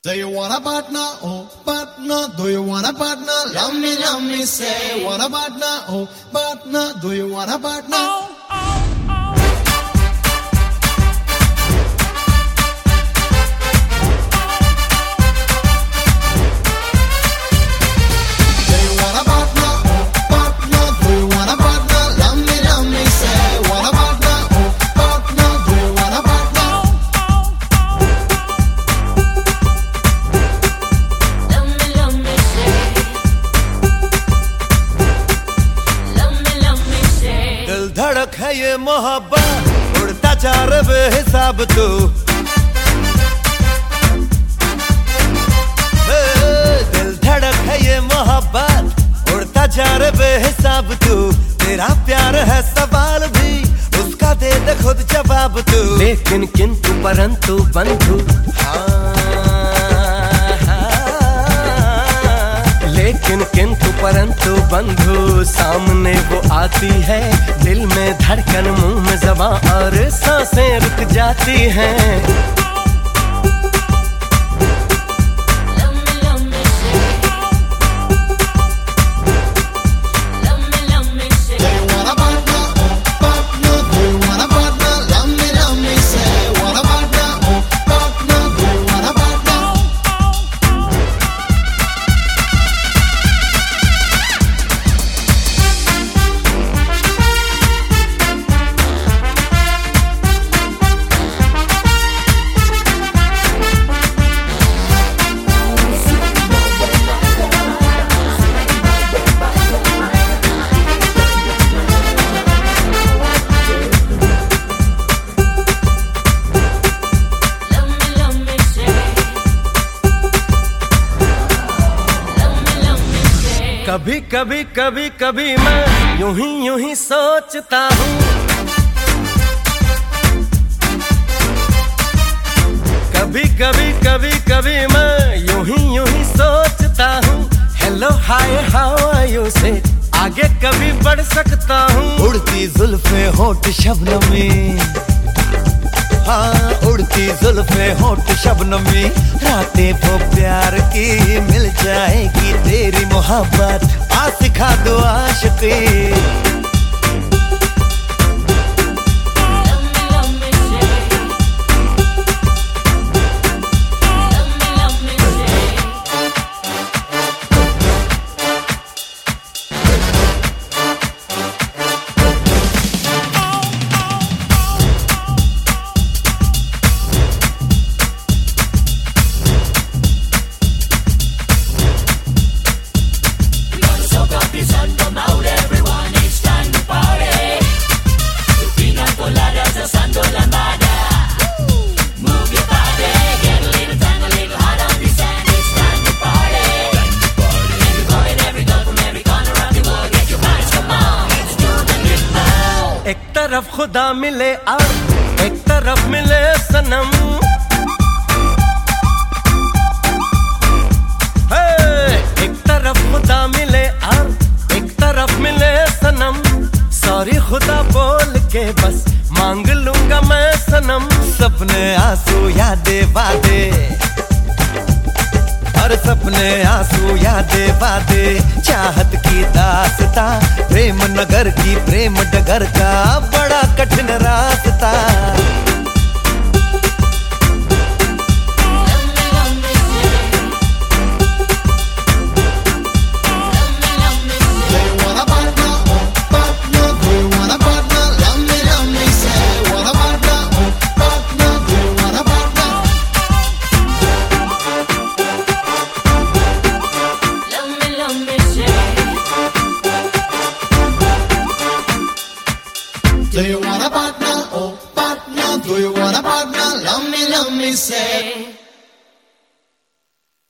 Do you want a partner? Oh, partner. Do you want a partner? Love me, say. Want a partner? Oh, partner. Do you want a partner? Oh, oh. धड़क है ये मोहब्बत उड़ता जा रे बेहिसाब तू, दिल धड़क है ये मोहब्बत उड़ता जा रे बेहिसाब तू। तेरा प्यार है सवाल भी उसका दे दे खुद जवाब तू। लेकिन किंतु परंतु बंधु, लेकिन किंतु परंतु बंधु सामने वो आती है, दिल में धड़कन मुंह में ज़बां और सांसें रुक जाती हैं। कभी कभी कभी कभी मैं यूं ही सोचता हूँ, कभी कभी मैं यूं ही सोचता हूँ। Hello hi how are you से आगे कभी बढ़ सकता हूँ। उड़ती जुल्फे होठ शबनमी, हाँ उड़ती जुल्फे होठ शबनमी, रातें वो प्यार की मिल जाएगी तेरी मोहब्बत, आ सिखा दो आशिकी। एक तरफ खुदा मिले और एक तरफ मिले सनम, एक तरफ खुदा मिले और एक तरफ मिले सनम। सॉरी खुदा बोल के बस मांग लूंगा मैं सनम। सपने आंसू यादें वादे, हर सपने आंसू यादें वादे, चाहत की दास्तां, प्रेम नगर की प्रेम डगर का बड़ा कठिन रास्ता। Do you want a partner? Oh, partner. Do you want a partner? Love me, say.